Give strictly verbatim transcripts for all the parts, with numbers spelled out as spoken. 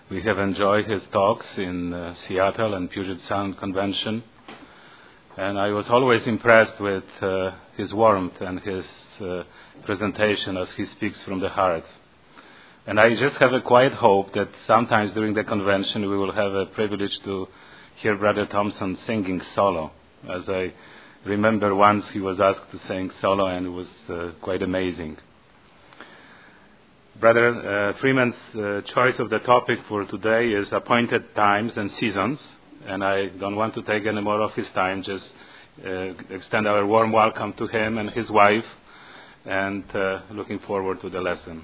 We have enjoyed his talks in uh, Seattle and Puget Sound Convention. And I was always impressed with uh, his warmth and his uh, presentation as he speaks from the heart. And I just have a quiet hope that sometimes during the convention we will have a privilege to hear Brother Thompson singing solo. As I remember once he was asked to sing solo and it was uh, quite amazing. Brother uh, Freeman's uh, choice of the topic for today is appointed times and seasons. And I don't want to take any more of his time, just uh, extend our warm welcome to him and his wife, and uh, looking forward to the lesson.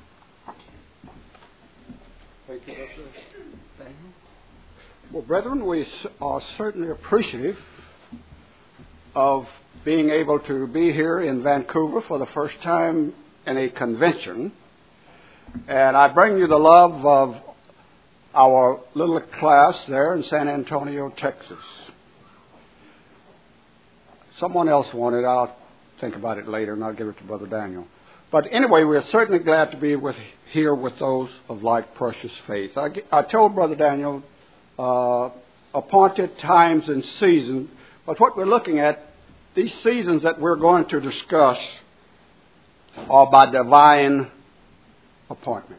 Thank you, Doctor Daniel. Well, brethren, we are certainly appreciative of being able to be here in Vancouver for the first time in a convention. And I bring you the love of our little class there in San Antonio, Texas. Someone else wanted. I'll think about it later, and I'll give it to Brother Daniel. But anyway, we're certainly glad to be with, here with those of like precious faith. I, I told Brother Daniel uh, appointed times and seasons, but what we're looking at, these seasons that we're going to discuss are by divine appointment.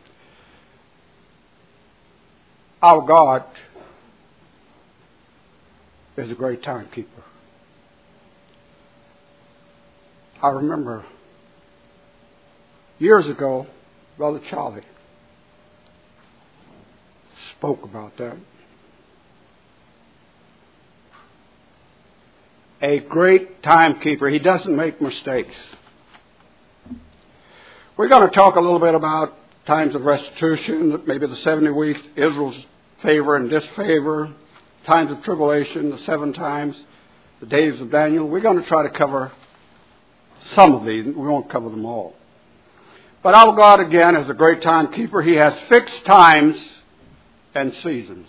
Our God is a great timekeeper. I remember years ago, Brother Charlie spoke about that. A great timekeeper. He doesn't make mistakes. We're going to talk a little bit about times of restitution, maybe the seventy weeks, Israel's favor and disfavor, times of tribulation, the seven times, the days of Daniel. We're going to try to cover some of these. We won't cover them all. But our God, again, is a great timekeeper. He has fixed times and seasons.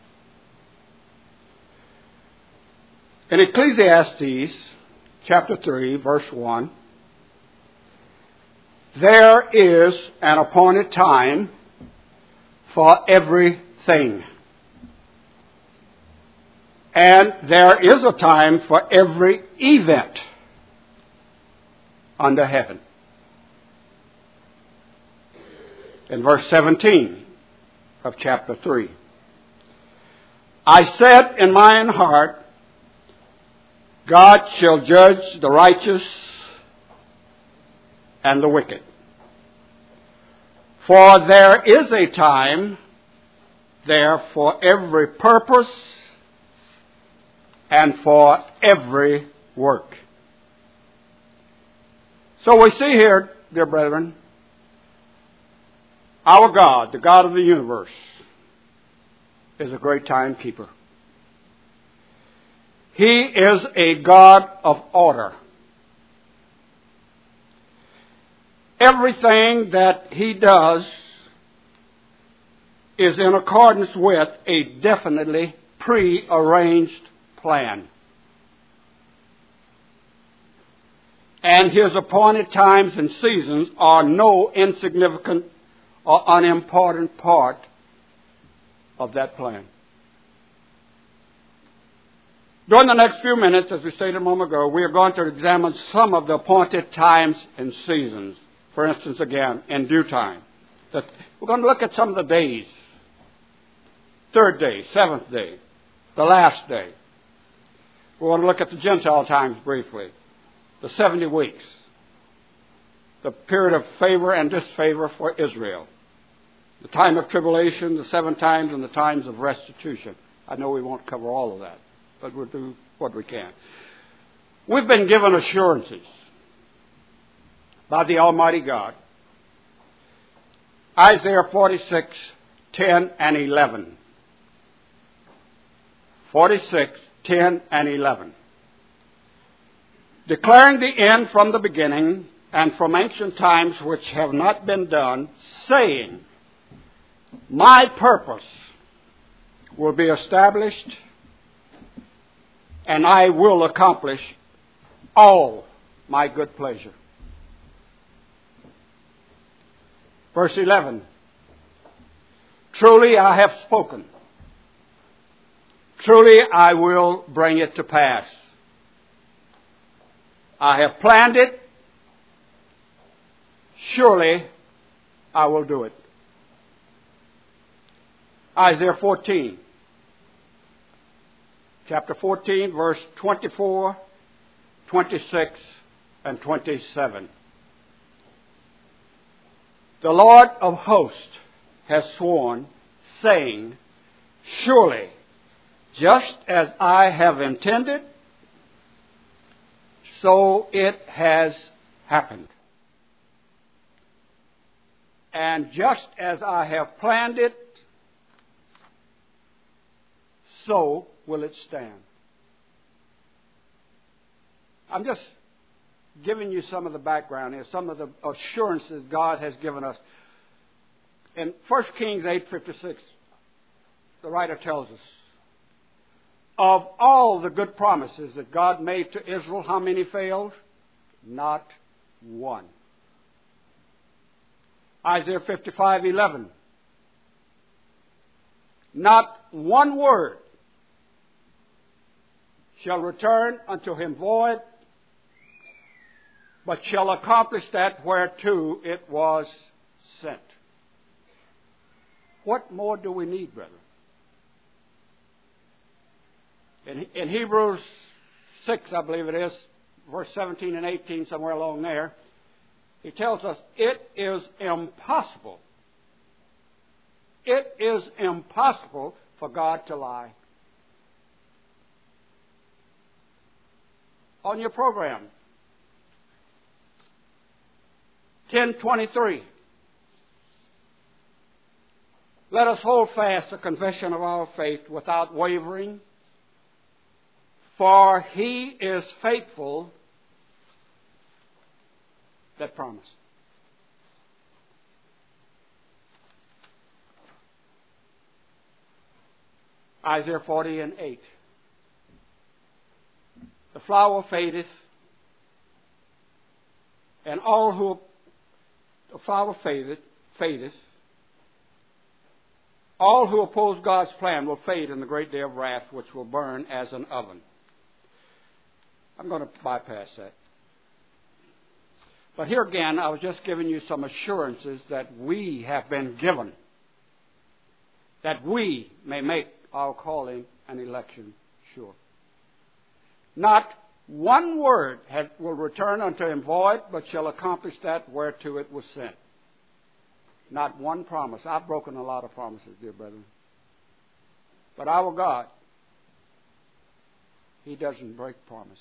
In Ecclesiastes chapter three, verse one, there is an appointed time for everything. And there is a time for every event under heaven. In verse seventeen of chapter three, I said in mine heart, God shall judge the righteous and the wicked. For there is a time there for every purpose and for every work. So we see here, dear brethren, our God, the God of the universe, is a great timekeeper. He is a God of order. Everything that He does is in accordance with a definitely pre-arranged plan. And His appointed times and seasons are no insignificant or unimportant part of that plan. During the next few minutes, as we stated a moment ago, we are going to examine some of the appointed times and seasons. For instance, again, in due time. That we're going to look at some of the days. Third day, seventh day, the last day. We want to look at the Gentile times briefly. The seventy weeks. The period of favor and disfavor for Israel. The time of tribulation, the seven times, and the times of restitution. I know we won't cover all of that, but we'll do what we can. We've been given assurances by the Almighty God. Isaiah forty-six, ten and eleven. forty-six, ten and eleven. Declaring the end from the beginning and from ancient times which have not been done, saying, my purpose will be established and I will accomplish all my good pleasure. Verse eleven. Truly I have spoken. Truly I will bring it to pass. I have planned it. Surely I will do it. Isaiah fourteen. Chapter fourteen, verse twenty-four, twenty-six, and twenty-seven. The Lord of hosts has sworn, saying, surely, just as I have intended, so it has happened. And just as I have planned it, so will it stand. I'm just giving you some of the background here, some of the assurances God has given us. In First Kings eight fifty-six, the writer tells us, of all the good promises that God made to Israel, how many failed? Not one. Isaiah fifty-five eleven. Not one word shall return unto him void, but shall accomplish that whereto it was sent. What more do we need, brethren? In, in Hebrews six, I believe it is, verse seventeen and eighteen, somewhere along there, he tells us it is impossible. It is impossible for God to lie. On your program, ten twenty-three. Let us hold fast the confession of our faith without wavering, for he is faithful that promised. Isaiah forty and eight. The flower fadeth, and all who the flower fadeth, fadeth. All who oppose God's plan will fade in the great day of wrath, which will burn as an oven. I'm going to bypass that. But here again, I was just giving you some assurances that we have been given, that we may make our calling and election sure. Not one word have, will return unto him void, but shall accomplish that whereto it was sent. Not one promise. I've broken a lot of promises, dear brethren. But our God, he doesn't break promises.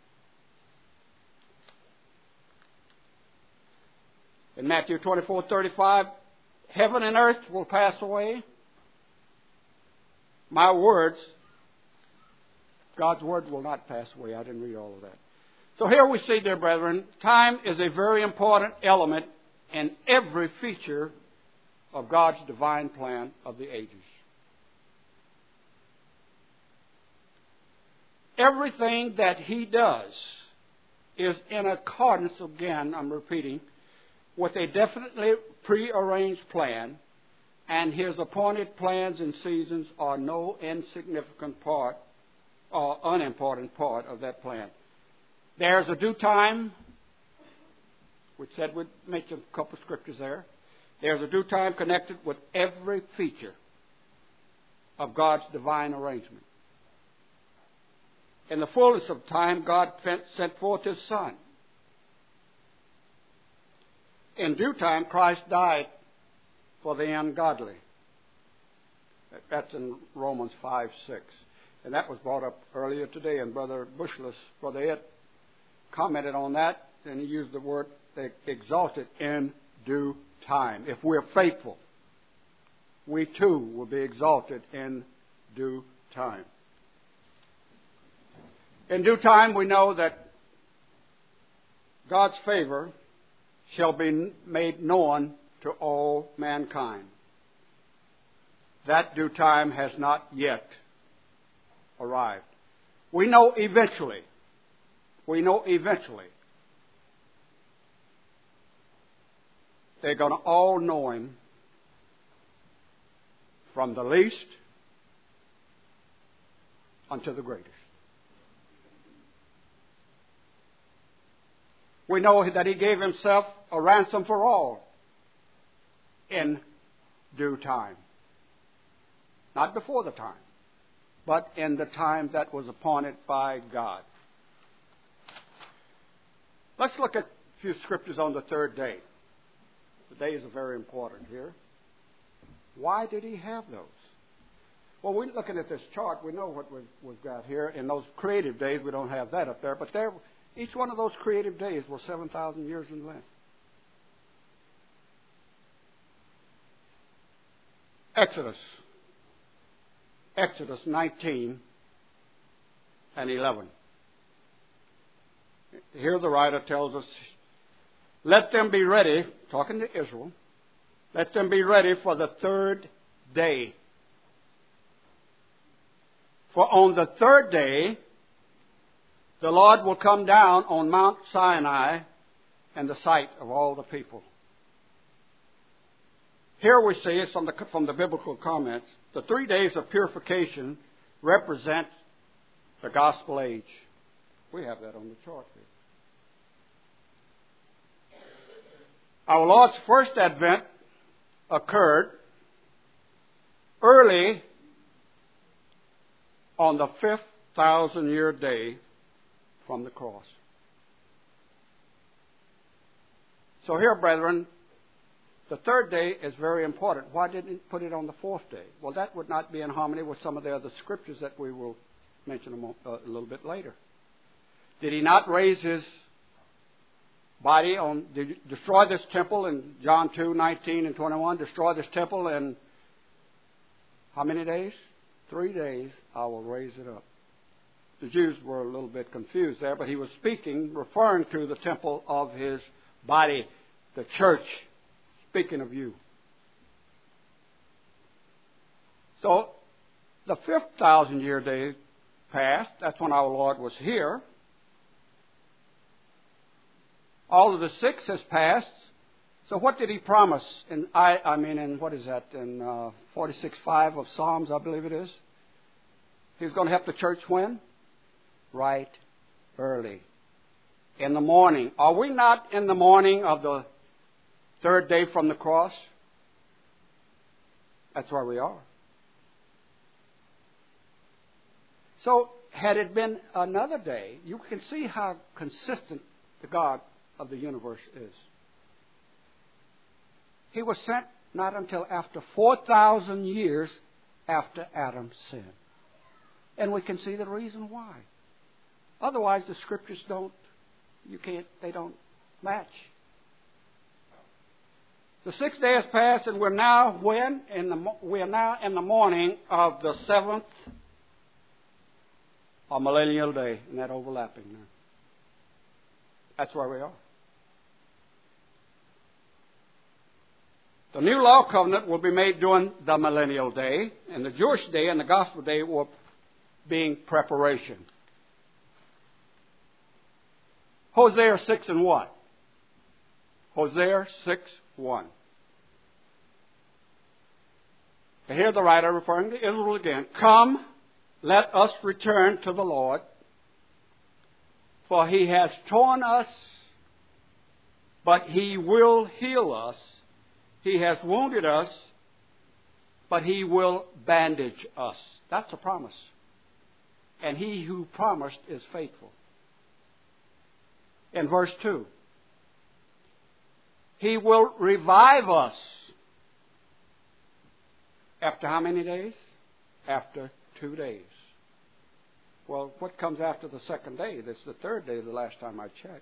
In Matthew twenty-four thirty-five, heaven and earth will pass away. My words, God's word will not pass away. I didn't read all of that. So here we see, dear brethren, time is a very important element in every feature of God's divine plan of the ages. Everything that he does is in accordance, again, I'm repeating, with a definitely prearranged plan, and his appointed plans and seasons are no insignificant part or unimportant part of that plan. There's a due time, which said we'd mention a couple of scriptures there. There's a due time connected with every feature of God's divine arrangement. In the fullness of time, God sent forth his Son. In due time, Christ died for the ungodly. That's in Romans five six. And that was brought up earlier today, and Brother Bushless, Brother Ed, commented on that, and he used the word exalted in due time. If we're faithful, we too will be exalted in due time. In due time, we know that God's favor shall be made known to all mankind. That due time has not yet arrived. We know eventually, we know eventually they're going to all know him from the least unto the greatest. We know that He gave Himself a ransom for all in due time. Not before the time, but in the time that was appointed by God. Let's look at a few scriptures on the third day. The days are very important here. Why did He have those? Well, we're looking at this chart. We know what we've, we've got here. In those creative days, we don't have that up there, but there, each one of those creative days were seven thousand years in length. Exodus. Exodus nineteen and eleven. Here the writer tells us, let them be ready, talking to Israel, let them be ready for the third day. For on the third day, the Lord will come down on Mount Sinai in the sight of all the people. Here we see, it's from the, from the biblical comments, the three days of purification represent the gospel age. We have that on the chart here. Our Lord's first advent occurred early on the fifth thousand year day from the cross. So here, brethren, the third day is very important. Why didn't He put it on the fourth day? Well, that would not be in harmony with some of the other scriptures that we will mention a, mo- uh, a little bit later. Did He not raise His body on, did He destroy this temple in John two, nineteen and twenty-one? Destroy this temple in how many days? Three days, I will raise it up. The Jews were a little bit confused there, but He was speaking, referring to the temple of His body, the church, speaking of you. So, the fifth thousand year day passed. That's when our Lord was here. All of the sixth has passed. So what did He promise? In I, I mean, in what is that? In uh, forty-six five of Psalms, I believe it is. He's going to help the church when? Right early. In the morning. Are we not in the morning of the third day from the cross? That's where we are. So, had it been another day, you can see how consistent the God of the universe is. He was sent not until after four thousand years after Adam's sin. And we can see the reason why. Otherwise, the scriptures don't, you can't, they don't match. The sixth day has passed, and we're now when? In the, we are now in the morning of the seventh or millennial day, and that overlapping now. That's where we are. The new law covenant will be made during the millennial day, and the Jewish day and the gospel day were being preparation. Hosea six and one. Hosea six one. Here the writer referring to Israel again. Come, let us return to the Lord, for He has torn us, but He will heal us. He has wounded us, but He will bandage us. That's a promise. And He who promised is faithful. In verse two, He will revive us. After how many days? After two days. Well, what comes after the second day? This is the third day the last time I checked.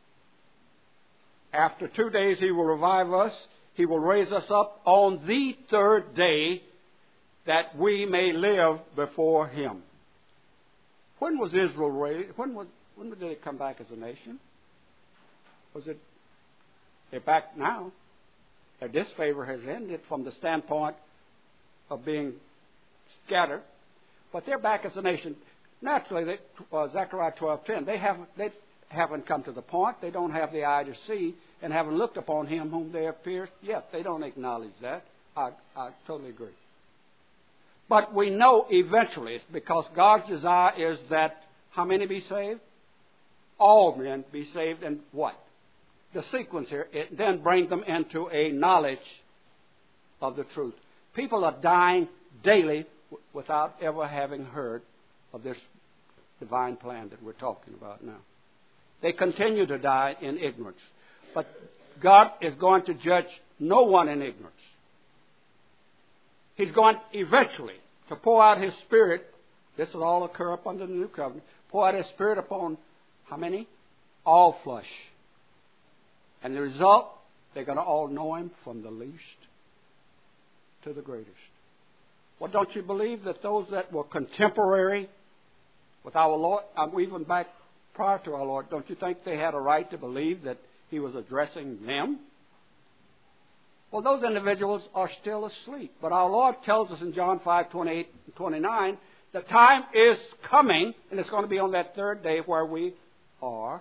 After two days He will revive us. He will raise us up on the third day that we may live before Him. When was Israel raised? When was when did it come back as a nation? Was it? They're back now. Their disfavor has ended from the standpoint of being scattered, but they're back as a nation. Naturally, they, uh, Zechariah twelve ten. They haven't. They haven't come to the point. They don't have the eye to see, and haven't looked upon Him whom they have pierced yet. They don't acknowledge that. I, I totally agree. But we know eventually, because God's desire is that how many be saved? All men be saved, and what? The sequence here, it then brings them into a knowledge of the truth. People are dying daily without ever having heard of this divine plan that we're talking about now. They continue to die in ignorance. But God is going to judge no one in ignorance. He's going eventually to pour out His Spirit. This will all occur up under the new covenant. Pour out His Spirit upon how many? All flesh. And the result, they're going to all know Him from the least to the greatest. Well, don't you believe that those that were contemporary with our Lord, even back prior to our Lord, don't you think they had a right to believe that He was addressing them? Well, those individuals are still asleep. But our Lord tells us in John five, twenty-eight and twenty-nine, the time is coming, and it's going to be on that third day where we are,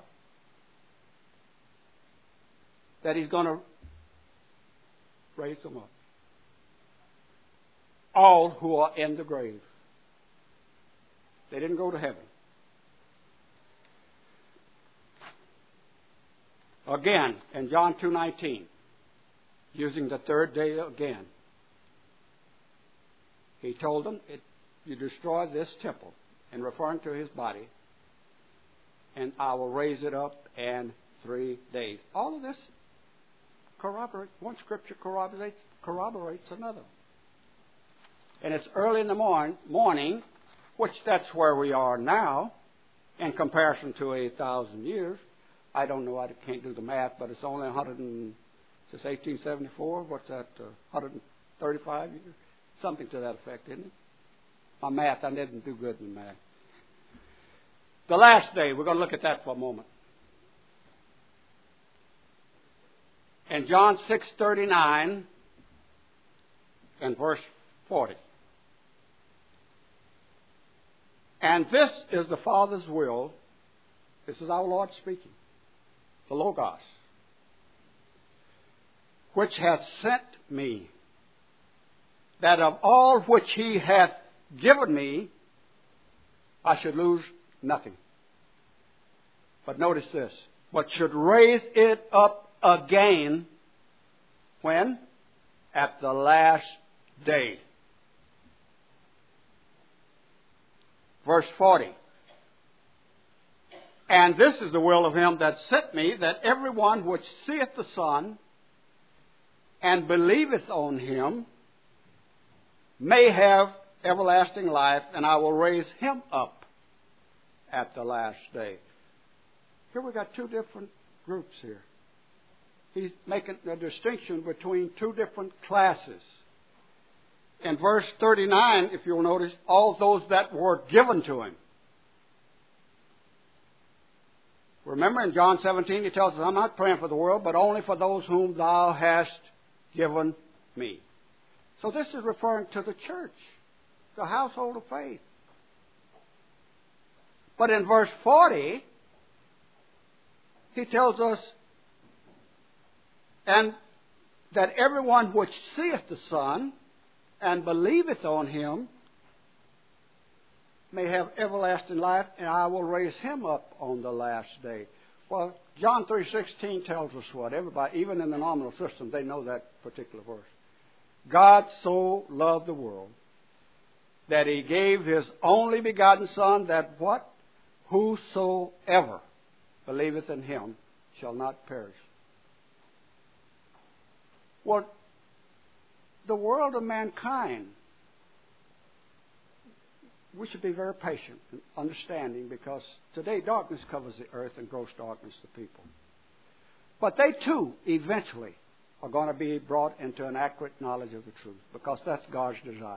that He's going to raise them up. All who are in the grave. They didn't go to heaven. Again, in John two nineteen, using the third day again, He told them, it, you destroy this temple, and referring to His body, and I will raise it up in three days. All of this corroborates, one scripture corroborates, corroborates another. And it's early in the morning, morning, which that's where we are now, in comparison to a thousand years. I don't know, I can't do the math, but it's only one hundred and, since eighteen seventy-four, what's that, uh, one hundred thirty-five years? Something to that effect, isn't it? My math, I didn't do good in math. The last day, we're going to look at that for a moment. In John six thirty-nine and verse forty. And this is the Father's will. This is our Lord speaking. The Logos. Which hath sent me, that of all which He hath given me, I should lose nothing. But notice this. But should raise it up again. When? At the last day. Verse forty. And this is the will of Him that sent me, that everyone which seeth the Son and believeth on Him may have everlasting life, and I will raise him up at the last day. Here we got two different groups here. He's making a distinction between two different classes. In verse thirty-nine, if you'll notice, all those that were given to Him. Remember in John seventeen, He tells us, I'm not praying for the world, but only for those whom Thou hast given me. So this is referring to the church, the household of faith. But in verse forty, He tells us, and that everyone which seeth the Son and believeth on Him may have everlasting life, and I will raise him up on the last day. Well, John three sixteen tells us what? Everybody, even in the nominal system, they know that particular verse. God so loved the world that He gave His only begotten Son, that what? Whosoever believeth in Him shall not perish. Well, the world of mankind, we should be very patient and understanding, because today darkness covers the earth and gross darkness the people. But they too, eventually, are going to be brought into an accurate knowledge of the truth, because that's God's desire.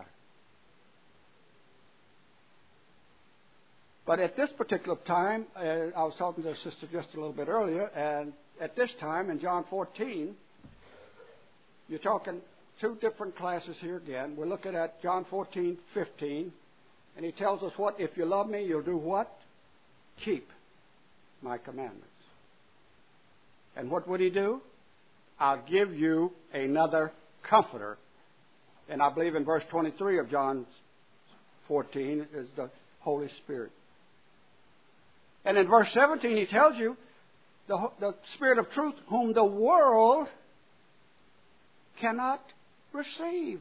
But at this particular time, uh, I was talking to a sister just a little bit earlier, and at this time in John fourteen, you're talking two different classes here again. We're looking at John fourteen fifteen, and He tells us what? If you love me, you'll do what? Keep my commandments. And what would He do? I'll give you another comforter. And I believe in verse twenty-three of John fourteen is the Holy Spirit. And in verse seventeen, he tells you the, the Spirit of truth, whom the world cannot receive.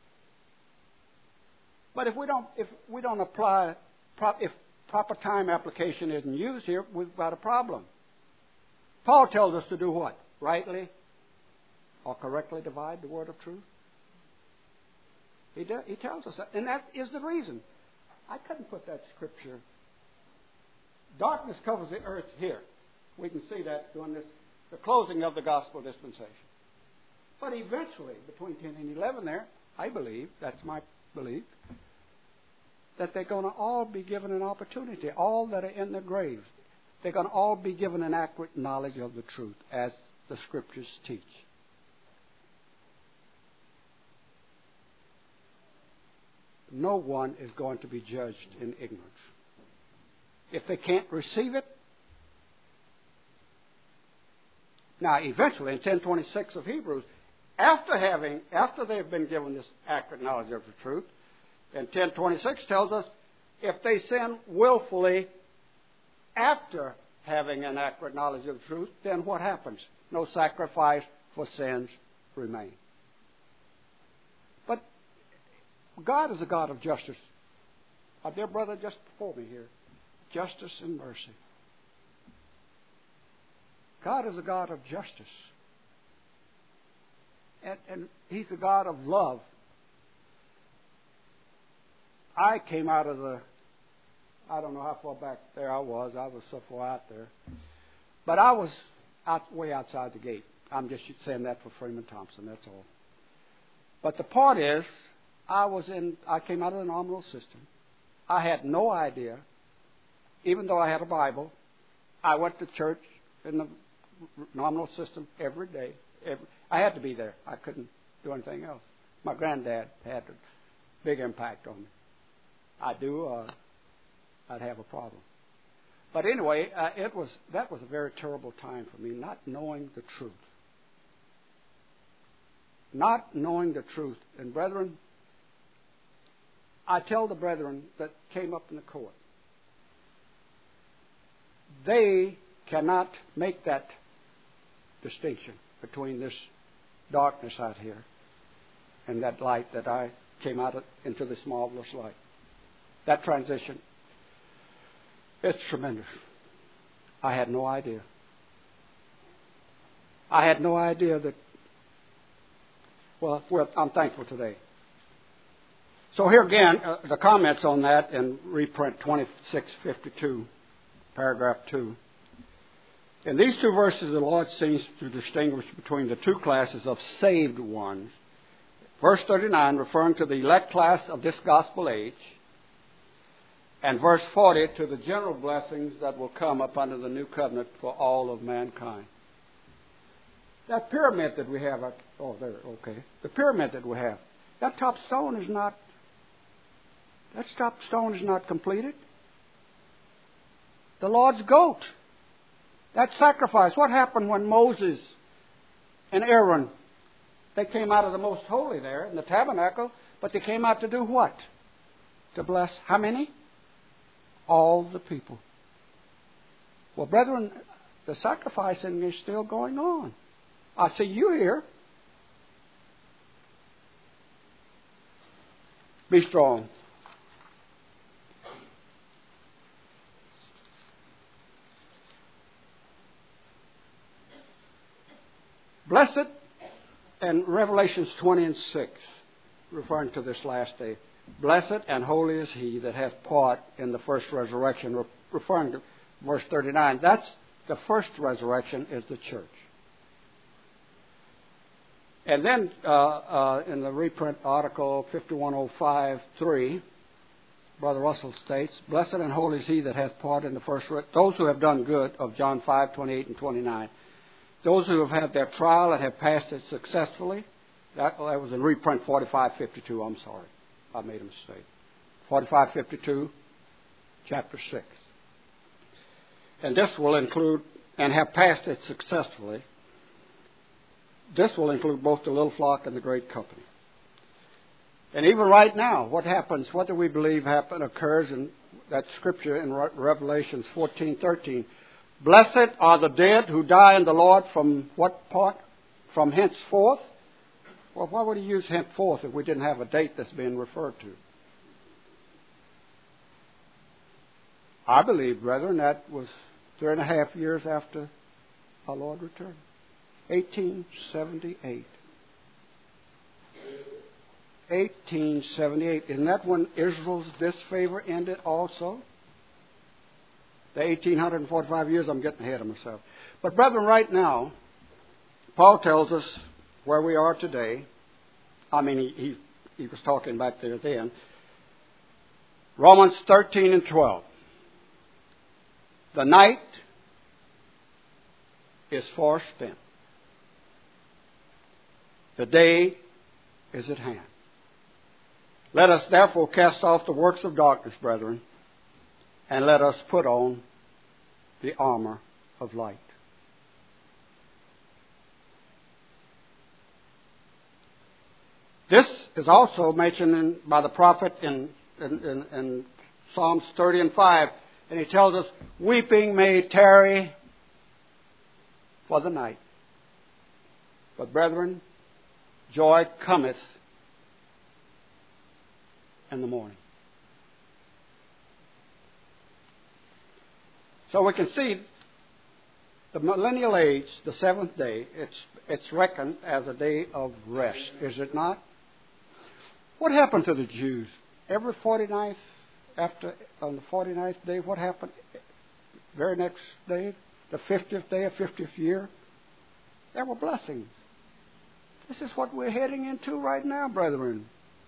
But if we don't, if we don't apply, if proper time application isn't used here, we've got a problem. Paul tells us to do what? Rightly or correctly divide the word of truth. He, does, he tells us that. And that is the reason. I couldn't put that scripture. Darkness covers the earth here. We can see that during this, the closing of the gospel dispensation. But eventually, between ten and eleven there, I believe, that's my belief, that they're going to all be given an opportunity, all that are in their graves. They're going to all be given an accurate knowledge of the truth, as the Scriptures teach. No one is going to be judged in ignorance. If they can't receive it, now eventually in ten twenty-six of Hebrews, after having, after they've been given this accurate knowledge of the truth, and ten twenty-six tells us, if they sin willfully after having an accurate knowledge of the truth, then what happens? No sacrifice for sins remain. But God is a God of justice. Our dear brother just before me here, justice and mercy. God is a God of justice. And, and He's a God of love. I came out of the, I don't know how far back there I was. I was so far out there. But I was out, way outside the gate. I'm just saying that for Freeman Thompson, that's all. But the point is, I was in, I came out of the nominal system. I had no idea, even though I had a Bible, I went to church in the nominal system every day. Every, I had to be there. I couldn't do anything else. My granddad had a big impact on me. I do, uh, I'd have a problem. But anyway, uh, it was that was a very terrible time for me, not knowing the truth. Not knowing the truth. And brethren, I tell the brethren that came up in the court, they cannot make that distinction between this darkness out here and that light that I came out of, into this marvelous light. That transition, it's tremendous. I had no idea. I had no idea that, well, well I'm thankful today. So here again, uh, the comments on that in reprint twenty-six fifty-two, paragraph two. In these two verses, the Lord seems to distinguish between the two classes of saved ones. Verse thirty-nine, referring to the elect class of this gospel age, and verse forty, to the general blessings that will come up under the new covenant for all of mankind. That pyramid that we have, oh, there, okay. The pyramid that we have, that top stone is not, that top stone is not completed. The Lord's goat, that sacrifice. What happened when Moses and Aaron, they came out of the most holy there in the tabernacle, but they came out to do what? To bless how many? All the people. Well, brethren, the sacrificing is still going on. I see you here. Be strong. Blessed, and Revelations twenty and six, referring to this last day. Blessed and holy is he that hath part in the first resurrection, referring to verse thirty-nine. That's the first resurrection is the church. And then uh, uh, in the reprint article fifty-one oh five three, Brother Russell states, Blessed and holy is he that hath part in the first resurrection. Those who have done good, of John five twenty-eight and twenty-nine. Those who have had their trial and have passed it successfully. That, that was in reprint forty-five fifty-two. I'm sorry. I made a mistake. forty-five fifty-two, chapter six. And this will include, and have passed it successfully, this will include both the little flock and the great company. And even right now, what happens, what do we believe happen, occurs in that scripture in Re- Revelations fourteen thirteen? Blessed are the dead who die in the Lord from what part? From henceforth? Well, why would he use henceforth if we didn't have a date that's being referred to? I believe, brethren, that was three and a half years after our Lord returned. eighteen seventy-eight. eighteen seventy-eight. Isn't that when Israel's disfavor ended also? The eighteen forty-five years, I'm getting ahead of myself. But brethren, right now, Paul tells us where we are today. I mean, he, he, he was talking back there then. Romans thirteen and twelve. The night is far spent. The day is at hand. Let us therefore cast off the works of darkness, brethren, and let us put on the armor of light. This is also mentioned in, by the prophet in, in, in, in Psalms thirty and five. And he tells us, weeping may tarry for the night. But brethren, joy cometh in the morning. So we can see the millennial age, the seventh day, it's, it's reckoned as a day of rest, is it not? What happened to the Jews? Every forty-ninth, after, on the forty-ninth day, what happened? Very next day, the fiftieth day of fiftieth year, there were blessings. This is what we're heading into right now, brethren.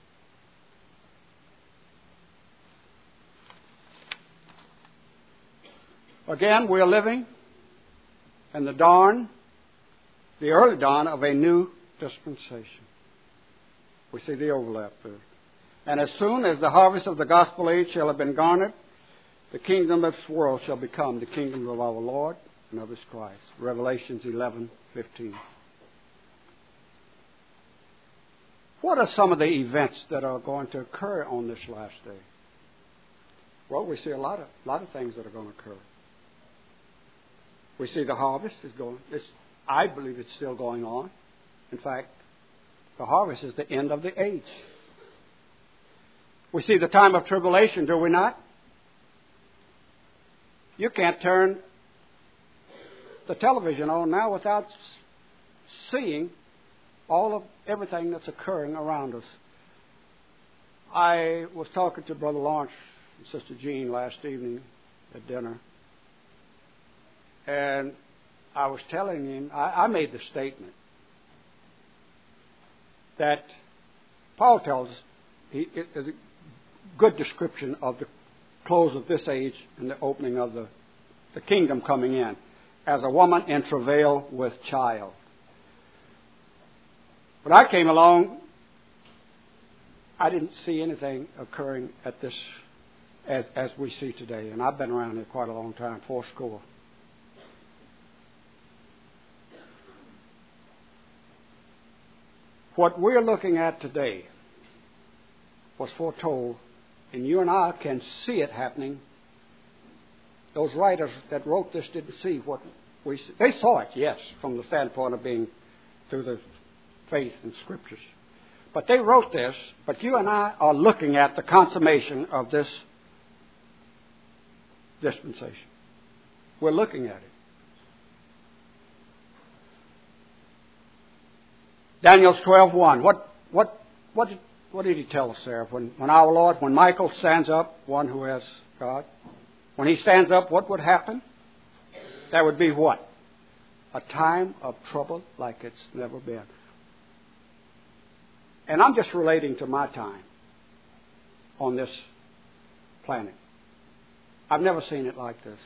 Again, we are living in the dawn, the early dawn of a new dispensation. We see the overlap there. And as soon as the harvest of the gospel age shall have been garnered, the kingdom of this world shall become the kingdom of our Lord and of His Christ. Revelations eleven fifteen. What are some of the events that are going to occur on this last day? Well, we see a lot of lot of things that are going to occur. We see the harvest is going. It's, I believe it's still going on. In fact, the harvest is the end of the age. We see the time of tribulation, do we not? You can't turn the television on now without seeing all of everything that's occurring around us. I was talking to Brother Lawrence and Sister Jean last evening at dinner, and I was telling him, I, I made the statement that Paul tells us, he, it, it, a good description of the close of this age and the opening of the, the kingdom coming in, as a woman in travail with child. When I came along, I didn't see anything occurring at this as as we see today. And I've been around here quite a long time, four score. What we're looking at today was foretold, and you and I can see it happening. Those writers that wrote this didn't see what we see. They saw it, yes, from the standpoint of being through the faith and scriptures. But they wrote this, but you and I are looking at the consummation of this dispensation. We're looking at it. Daniel twelve one. What what what did what did he tell us there? When when our Lord, when Michael stands up, one who has God, when he stands up, what would happen? That would be what? A time of trouble like it's never been. And I'm just relating to my time on this planet. I've never seen it like this.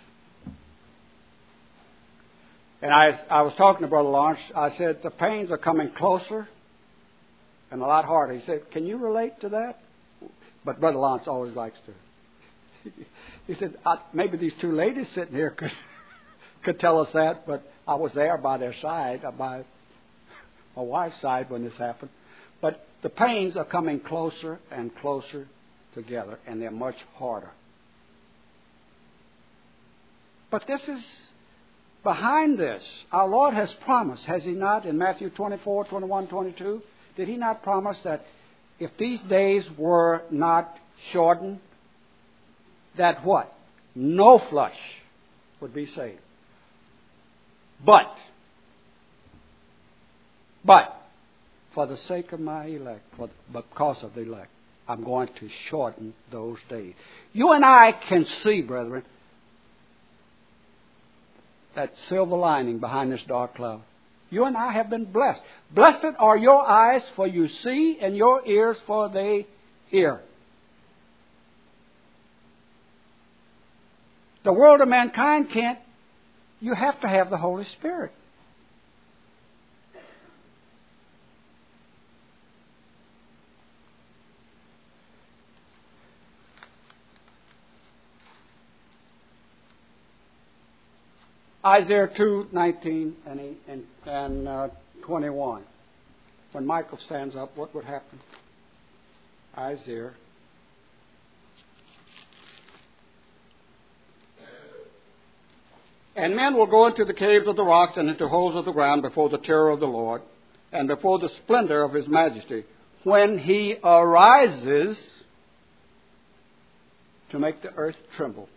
And I, I was talking to Brother Lawrence. I said, the pains are coming closer and a lot harder. He said, can you relate to that? But Brother Lawrence always likes to. He said, maybe these two ladies sitting here could, could tell us that, but I was there by their side, by my wife's side when this happened. But the pains are coming closer and closer together, and they're much harder. But this is behind this. Our Lord has promised, has He not, in Matthew twenty-four, twenty-one, twenty-two? Did He not promise that if these days were not shortened, that what? No flesh would be saved. But, but, for the sake of my elect, for, because of the elect, I'm going to shorten those days. You and I can see, brethren, that silver lining behind this dark cloud. You and I have been blessed. Blessed are your eyes, for you see, and your ears, for they hear. The world of mankind can't. You have to have the Holy Spirit. Isaiah two, nineteen and, and, and uh, twenty-one. When Michael stands up, what would happen? Isaiah. And men will go into the caves of the rocks and into holes of the ground before the terror of the Lord and before the splendor of His majesty, when He arises to make the earth tremble.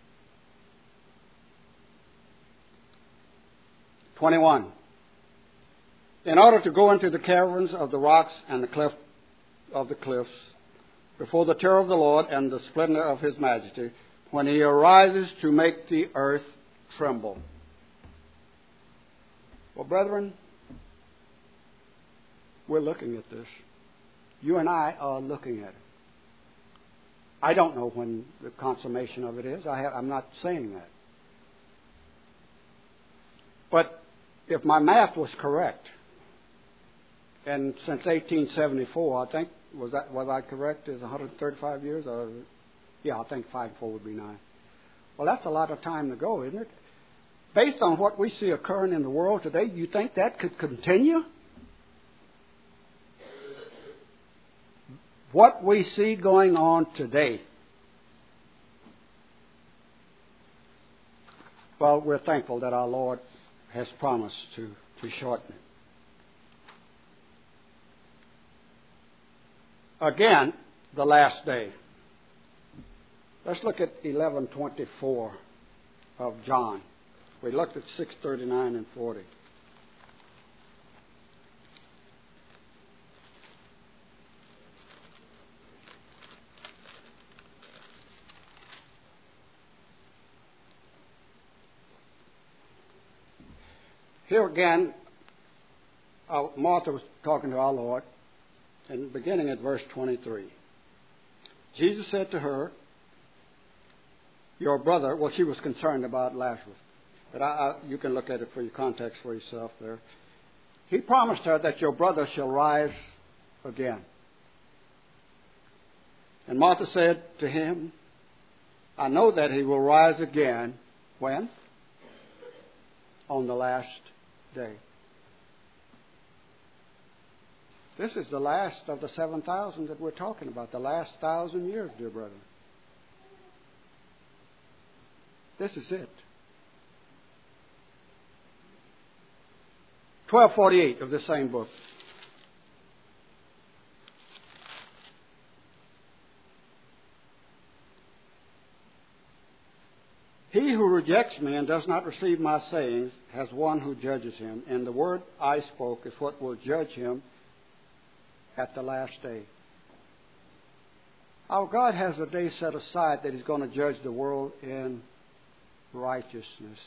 twenty-one. In order to go into the caverns of the rocks and the cleft of the cliffs, before the terror of the Lord and the splendor of His majesty, when He arises to make the earth tremble. Well, brethren, we're looking at this. You and I are looking at it. I don't know when the consummation of it is. I have, I'm not saying that. But if my math was correct, and since eighteen seventy-four, I think, was that was I correct? Is one hundred thirty-five years? Or, yeah, I think five and four would be nine. Well, that's a lot of time to go, isn't it? Based on what we see occurring in the world today, you think that could continue? What we see going on today. Well, we're thankful that our Lord has promised to, to shorten it. Again, the last day. Let's look at eleven twenty-four of John. We looked at six thirty-nine and forty. Here again, uh, Martha was talking to our Lord, and beginning at verse twenty-three. Jesus said to her, your brother, well, she was concerned about Lazarus, but I, I, you can look at it for your context for yourself there. He promised her that your brother shall rise again. And Martha said to him, I know that he will rise again. When? On the last day. This is the last of the seven thousand that we're talking about, the last thousand years, dear brother. This is it. twelve forty-eight of the same book. He who rejects me and does not receive my sayings has one who judges him, and the word I spoke is what will judge him at the last day. Our God has a day set aside that He's going to judge the world in righteousness.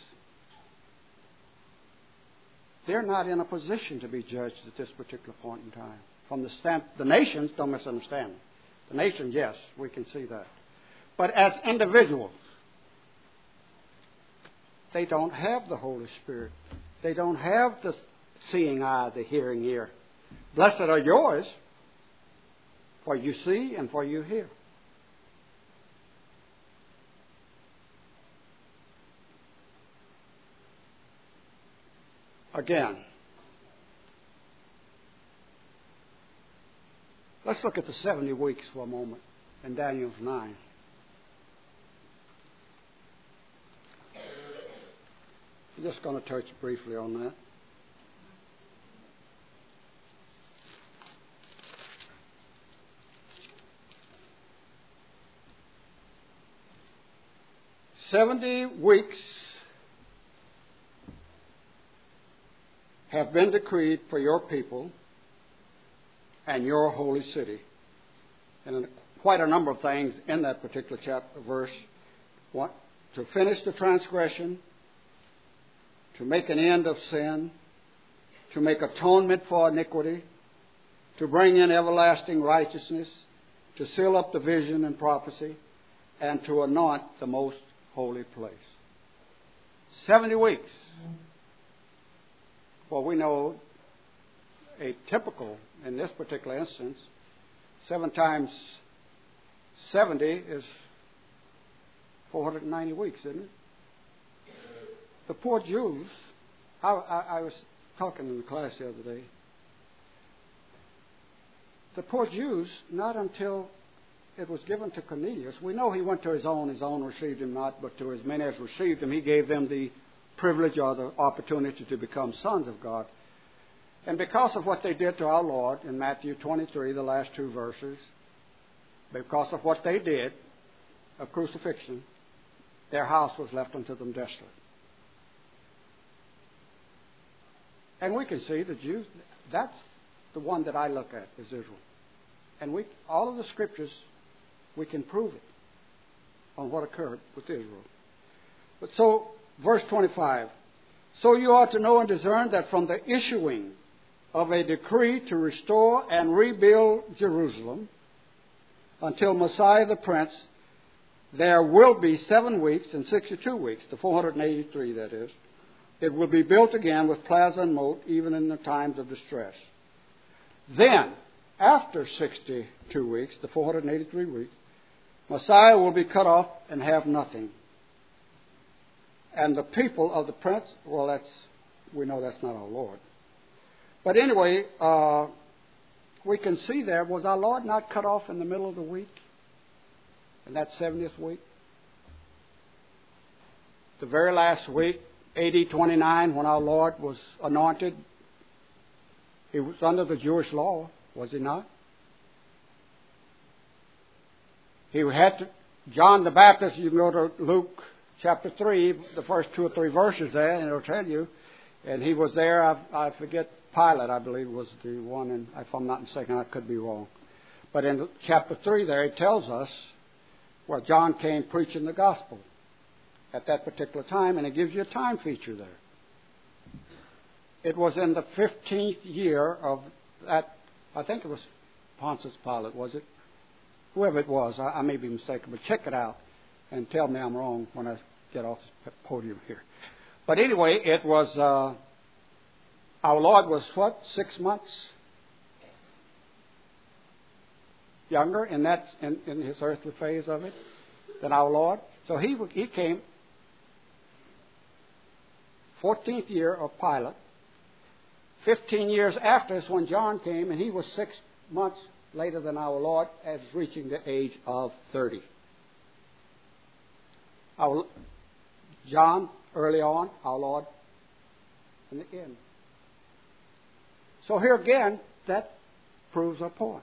They're not in a position to be judged at this particular point in time. From the stand, the nations, don't misunderstand me. The nations, yes, we can see that. But as individuals, they don't have the Holy Spirit. They don't have the seeing eye, the hearing ear. Blessed are yours, for you see and for you hear. Again, Let's look at the seventy weeks for a moment in Daniel nine. I'm just going to touch briefly on that. Seventy weeks have been decreed for your people and your holy city. And quite a number of things in that particular chapter, verse. What? To finish the transgression, to make an end of sin, to make atonement for iniquity, to bring in everlasting righteousness, to seal up the vision and prophecy, and to anoint the most holy place. Seventy weeks. Well, we know a typical, in this particular instance, seven times seventy is four hundred ninety weeks, isn't it? The poor Jews, I, I, I was talking in the class the other day, the poor Jews, not until it was given to Cornelius, we know he went to his own, his own received him not, but to as many as received him, he gave them the privilege or the opportunity to become sons of God. And because of what they did to our Lord in Matthew twenty-three, the last two verses, because of what they did, a crucifixion, their house was left unto them desolate. And we can see the Jews, that's the one that I look at, is Israel. And we, all of the scriptures, we can prove it on what occurred with Israel. But so, verse twenty-five, so you ought to know and discern that from the issuing of a decree to restore and rebuild Jerusalem until Messiah the Prince, there will be seven weeks and sixty-two weeks, the four hundred eighty-three that is. It will be built again with plaza and moat, even in the times of distress. Then, after sixty-two weeks, the four hundred eighty-three weeks, Messiah will be cut off and have nothing. And the people of the prince, well, that's, we know that's not our Lord. But anyway, uh, we can see there, was our Lord not cut off in the middle of the week? In that seventieth week? The very last week, A D twenty-nine, when our Lord was anointed, he was under the Jewish law, was he not? He had to, John the Baptist, you can go to Luke chapter three, the first two or three verses there, and it'll tell you. And he was there, I, I forget, Pilate, I believe, was the one, and if I'm not mistaken, I could be wrong. But in chapter three there, it tells us where John came preaching the gospel at that particular time, and it gives you a time feature there. It was in the fifteenth year of that, I think it was Pontius Pilate, was it? Whoever it was, I, I may be mistaken, but check it out and tell me I'm wrong when I get off the podium here. But anyway, it was, uh, our Lord was what, six months younger in that in, in his earthly phase of it than our Lord. So he he came fourteenth year of Pilate. Fifteen years after is when John came, and he was six months later than our Lord, as reaching the age of thirty. Our John early on, our Lord in the end. So here again, that proves our point.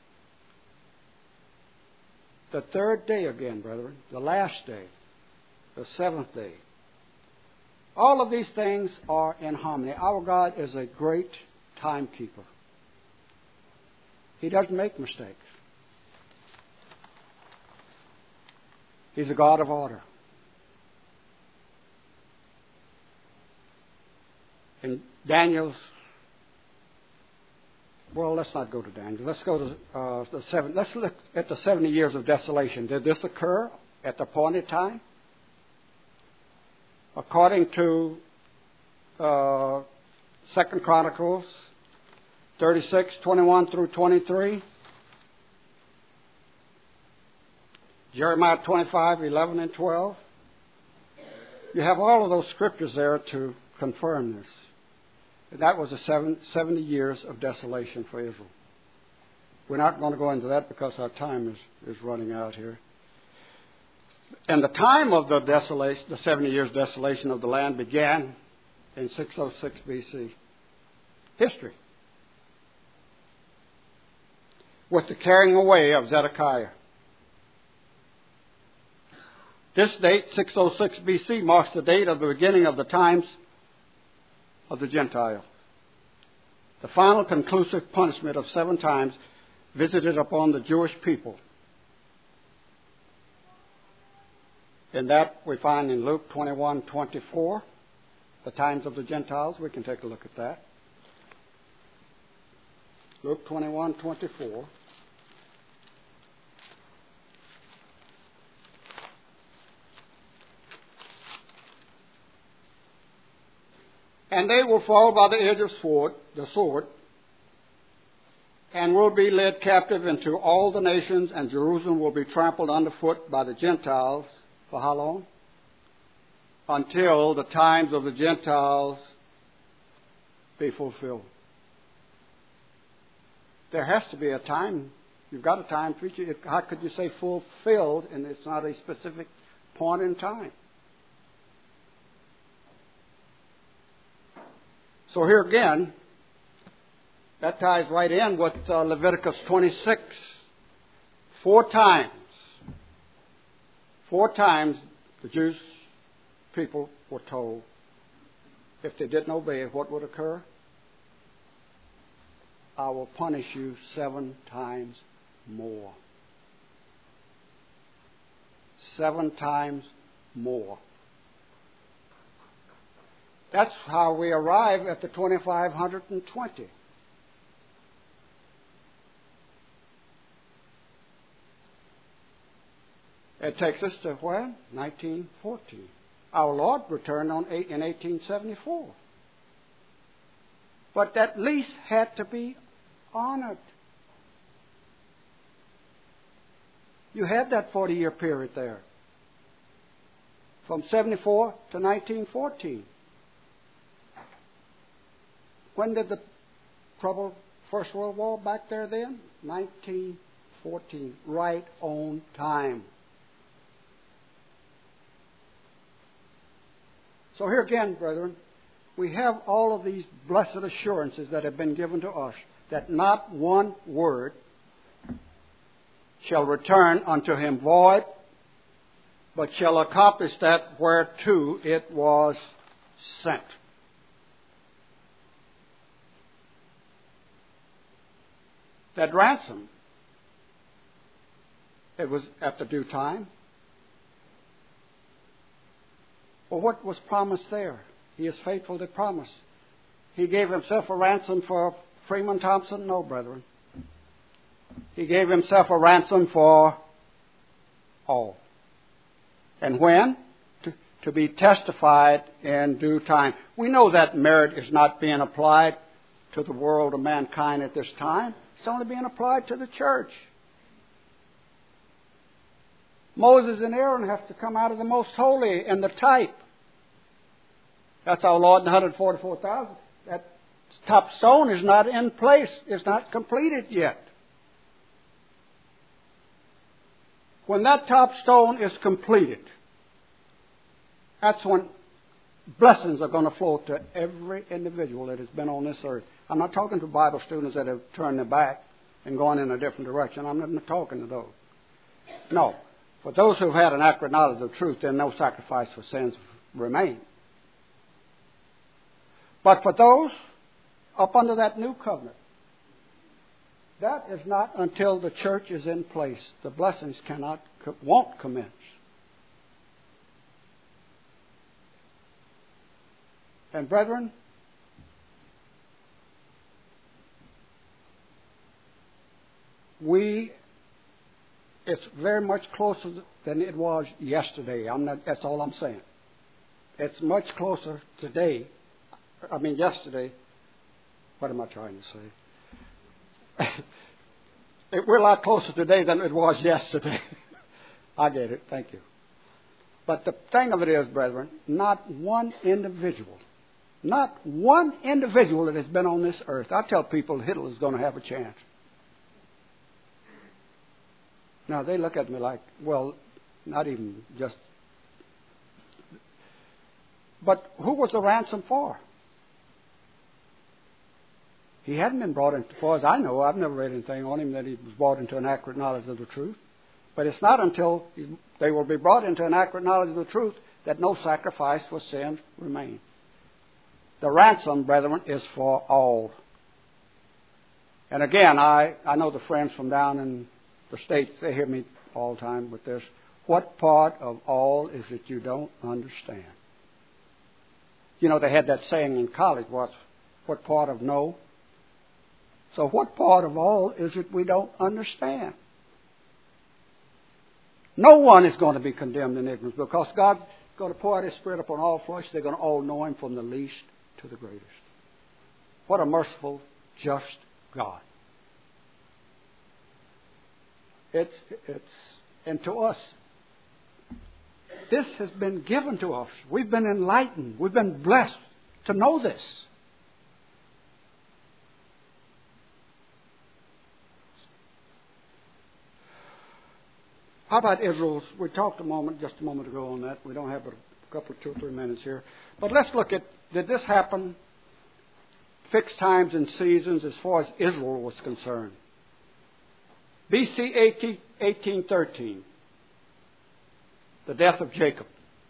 The third day again, brethren, the last day, the seventh day. All of these things are in harmony. Our God is a great timekeeper. He doesn't make mistakes. He's a God of order. In Daniel's, well, let's not go to Daniel. Let's go to uh, the seven. Let's look at the seventy years of desolation. Did this occur at the appointed time? According to uh, Second Chronicles thirty-six, twenty-one through twenty-three, Jeremiah twenty-five, eleven and twelve. You have all of those scriptures there to confirm this. And that was the seven, seventy years of desolation for Israel. We're not going to go into that because our time is, is running out here. And the time of the desolation, the seventy years desolation of the land began in six oh six B C. History. With the carrying away of Zedekiah. This date, six oh six B C, marks the date of the beginning of the times of the Gentile. The final conclusive punishment of seven times visited upon the Jewish people. And that we find in Luke twenty-one twenty-four, the times of the Gentiles. We can take a look at that. Luke twenty-one twenty-four. And they will fall by the edge of sword, the sword, and will be led captive into all the nations, and Jerusalem will be trampled underfoot by the Gentiles. For how long? Until the times of the Gentiles be fulfilled. There has to be a time. You've got a time, preacher. How could you say fulfilled and it's not a specific point in time? So here again, that ties right in with uh, Leviticus twenty-six. Four times, four times the Jewish people were told if they didn't obey it, what would occur? I will punish you seven times more. Seven times more. That's how we arrive at the twenty-five twenty. It takes us to when? nineteen fourteen. Our Lord returned on eight, in eighteen seventy-four. But that lease had to be honored. You had that forty-year period there. From seventy-four to nineteen fourteen. When did the trouble, First World War back there then? nineteen fourteen. Right on time. So here again, brethren, we have all of these blessed assurances that have been given to us, that not one word shall return unto him void, but shall accomplish that whereto it was sent. That ransom, it was at the due time. Well, what was promised there? He is faithful to promise. He gave himself a ransom for Freeman Thompson? No, brethren. He gave himself a ransom for all. And when? To, to be testified in due time. We know that merit is not being applied to the world of mankind at this time. It's only being applied to the church. Moses and Aaron have to come out of the most holy and the type. That's our Lord and one hundred forty-four thousand. That top stone is not in place. It's not completed yet. When that top stone is completed, that's when blessings are going to flow to every individual that has been on this earth. I'm not talking to Bible students that have turned their back and gone in a different direction. I'm not talking to those. No. For those who have had an accurate knowledge of truth, then no sacrifice for sins remain. But for those up under that new covenant, that is not until the church is in place. The blessings cannot, won't commence. And brethren, we, it's very much closer than it was yesterday. I'm not, that's all I'm saying. It's much closer today. I mean, yesterday. What am I trying to say? it, we're a lot closer today than it was yesterday. I get it. Thank you. But the thing of it is, brethren, not one individual, not one individual that has been on this earth. I tell people Hitler's going to have a chance. Now, they look at me like, well, not even just. But who was the ransom for? He hadn't been brought into, as far as I know, I've never read anything on him that he was brought into an accurate knowledge of the truth. But it's not until they will be brought into an accurate knowledge of the truth that no sacrifice for sin remains. The ransom, brethren, is for all. And again, I, I know the friends from down in the States, they hear me all the time with this. What part of all is it you don't understand? You know, they had that saying in college, what, what part of no? So what part of all is it we don't understand? No one is going to be condemned in ignorance because God's going to pour out His Spirit upon all flesh. They're going to all know Him from the least to the greatest. What a merciful, just God. It's, it's, and to us, this has been given to us. We've been enlightened. We've been blessed to know this. How about Israel's? We talked a moment, just a moment ago on that. We don't have a couple, two or three minutes here. But let's look at, did this happen fixed times and seasons as far as Israel was concerned? B C eighteen thirteen, the death of Jacob.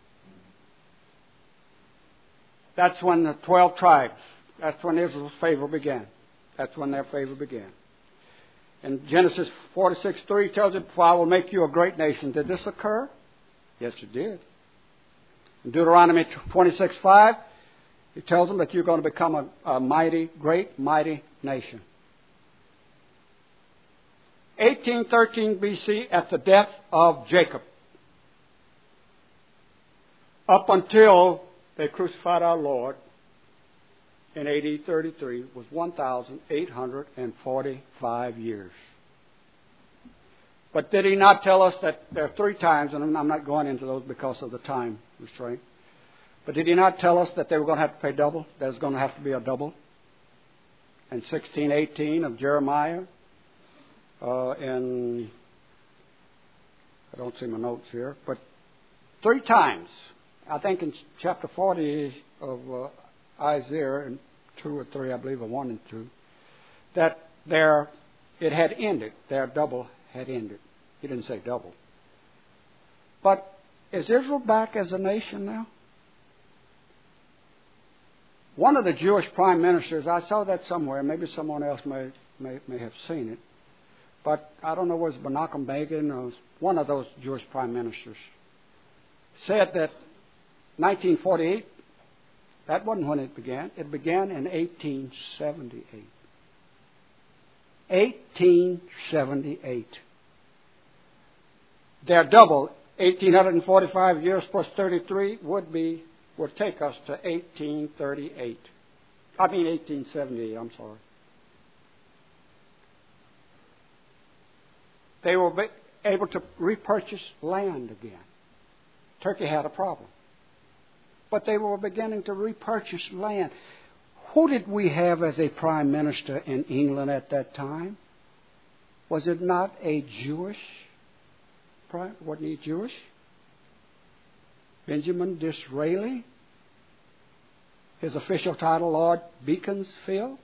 That's when the twelve tribes, that's when Israel's favor began. That's when their favor began. And Genesis forty-six three tells it, for I will make you a great nation. Did this occur? Yes, it did. In Deuteronomy twenty-six five, it tells them that you're going to become a, a mighty, great, mighty nation. eighteen thirteen B C, at the death of Jacob. Up until they crucified our Lord in A D thirty-three was one thousand eight hundred forty-five years. But did He not tell us that there are three times, and I'm not going into those because of the time restraint, but did He not tell us that they were going to have to pay double? There's going to have to be a double. In sixteen eighteen of Jeremiah, uh, in, I don't see my notes here, but three times, I think in chapter forty of uh, Isaiah, and two or three, I believe, or one and two, that their, it had ended. Their double had ended. He didn't say double. But is Israel back as a nation now? One of the Jewish prime ministers, I saw that somewhere, maybe someone else may, may, may have seen it, but I don't know whether it was Menachem Begin or one of those Jewish prime ministers, said that nineteen forty-eight, that wasn't when it began. It began in eighteen seventy-eight. eighteen seventy-eight. Their double, eighteen forty-five years plus thirty-three, would be would take us to eighteen thirty-eight. I mean eighteen seventy-eight, I'm sorry. They were able to repurchase land again. Turkey had a problem. But they were beginning to repurchase land. Who did we have as a prime minister in England at that time? Was it not a Jewish prime? Wasn't he Jewish? Benjamin Disraeli? His official title, Lord Beaconsfield?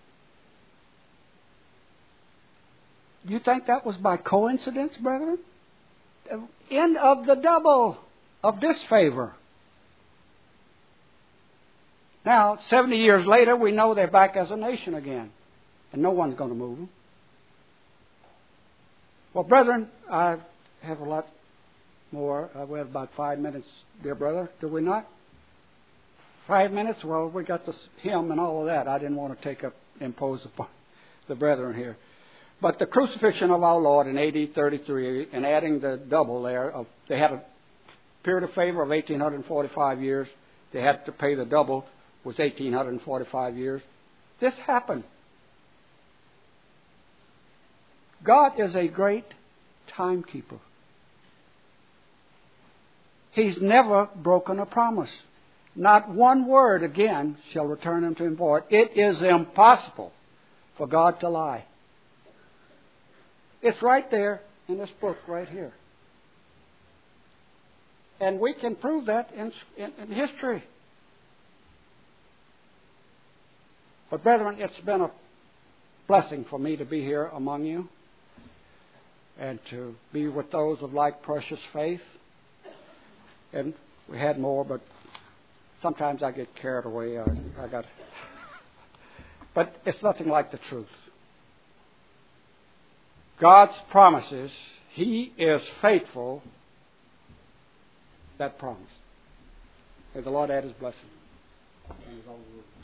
You think that was by coincidence, brethren? The end of the double of disfavor. Now, seventy years later, we know they're back as a nation again. And no one's going to move them. Well, brethren, I have a lot more. Uh, we have about five minutes, dear brother. Do we not? Five minutes? Well, we got this hymn and all of that. I didn't want to take up, impose upon the brethren here. But the crucifixion of our Lord in A D thirty-three, and adding the double there, of, they had a period of favor of eighteen forty-five years. They had to pay the double, was eighteen forty-five years. This happened. God is a great timekeeper. He's never broken a promise. Not one word again shall return unto him void. It is impossible for God to lie. It's right there in this book right here. And we can prove that in, in, in history. But brethren, it's been a blessing for me to be here among you and to be with those of like precious faith. And we had more, but sometimes I get carried away. I, I got, but it's nothing like the truth. God's promises, He is faithful. That promise. May the Lord add His blessing.